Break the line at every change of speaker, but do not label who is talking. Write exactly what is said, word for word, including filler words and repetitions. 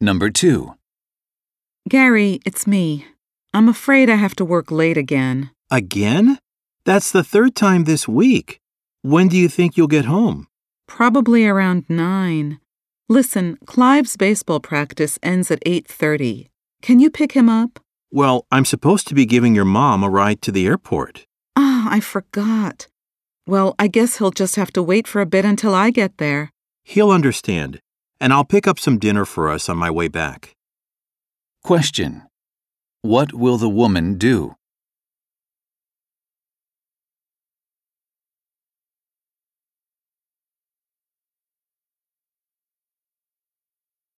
Number two.
Gary, it's me. I'm afraid I have to work late again.
Again? That's the third time this week. When do you think you'll get home?
Probably around nine. Listen, Clive's baseball practice ends at eight thirty. Can you pick him up?
Well, I'm supposed to be giving your mom a ride to the airport.
Ah, I forgot. Well, I guess he'll just have to wait for a bit until I get there.
He'll understand, and I'll pick up some dinner for us on my way back.
Question. What will the woman do?